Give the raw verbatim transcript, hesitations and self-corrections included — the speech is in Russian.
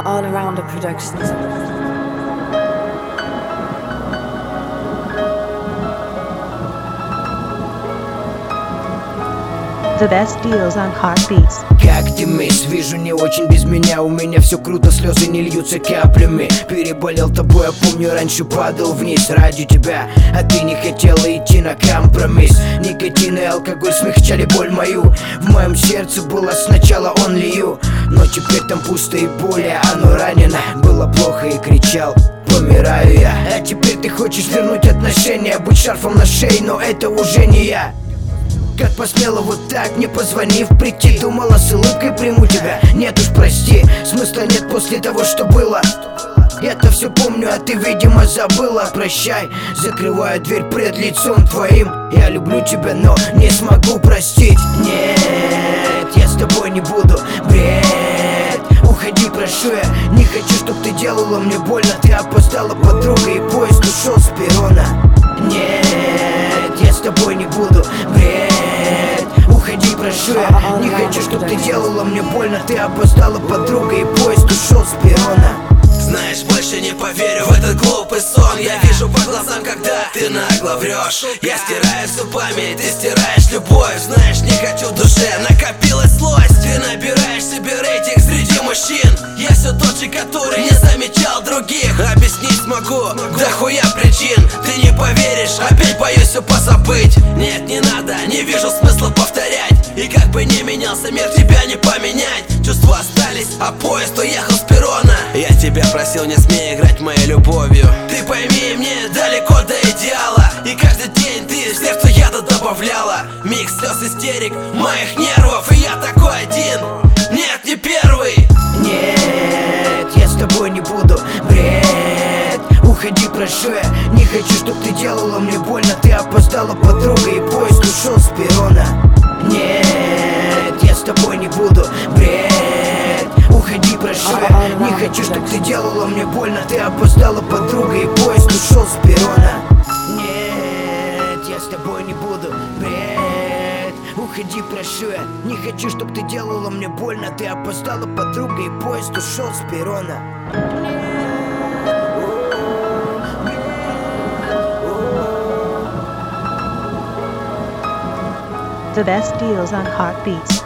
All Around the Productions. The best deals on Heartbeats. Как ты, мисс? Вижу, не очень без меня. У меня все круто, слезы не льются каплями. Переболел тобой, я помню, раньше падал вниз ради тебя, а ты не хотела идти на компромисс. Никотин и алкоголь смягчали боль мою. В моем сердце было сначала он лью, но теперь там пусто и более. Оно ранено, было плохо и кричал: помираю я. А теперь ты хочешь вернуть отношения, быть шарфом на шее, но это уже не я. Как посмела вот так, не позвонив, прийти? Думала, с улыбкой приму тебя. Нет уж, прости, смысла нет после того, что было. Я-то все помню, а ты, видимо, забыла. Прощай, закрываю дверь пред лицом твоим. Я люблю тебя, но не смогу простить. Нет, я с тобой не буду. Бред, уходи, прошу я. Не хочу, чтоб ты делала мне больно. Ты опоздала, подруга, и поезд ушел с перрона. Нет, я с тобой не буду. Бред, уходи, прошу я. Не хочу, чтоб ты делала мне больно. Ты опоздала, подруга, и поезд ушел с перрона. Знаешь, больше не поверю в этот глупый сон. Я вижу по глазам, когда ты нагло врешь. Я стираю всю память, ты стираешь любовь. Знаешь, не хочу в душе, накопилась злость. Ты набираешь себе рейтинг среди мужчин. Я все тот же, который не замечал других. Объяснить смогу, да хуя причин. Ты не поверишь, опять боюсь все позабыть. Нет, не надо, не вижу смысла повторять. И как бы не менялся мир, тебя не поменять. Чувства остались, а поезд уехал с перрона. Я тебя просил, не смей играть моей любовью. Ты пойми, мне далеко до идеала. И каждый день ты в сердце яда добавляла. Микс слез, истерик, моих нервов. И я такой один, нет, не первый. Нет, я с тобой не буду. Бред, уходи, прошу я. Не хочу, чтоб ты делала мне больно. Ты опоздала, подруга, и поезд ушел с перрона. Нет, я с тобой не буду. Бред, уходи, прошу я. Не хочу, чтоб ты делала мне больно. Ты опоздала, подруга, и поезд ушел с перрона. Нет, я с тобой не буду. Бред, уходи, прошу я. Не хочу, чтоб ты делала мне больно. Ты опоздала, подруга, и поезд ушел с перрона. The best deals on Heartbeats.